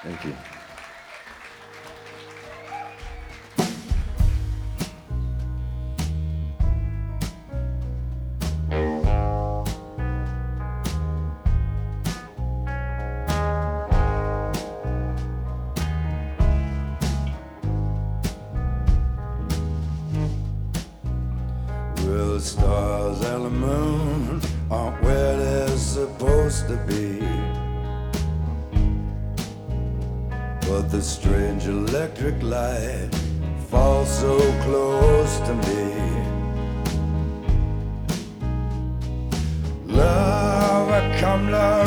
Thank you. Well, the stars and the moon aren't where they're supposed to be, but the strange electric light falls so close to me. Love, I come, love,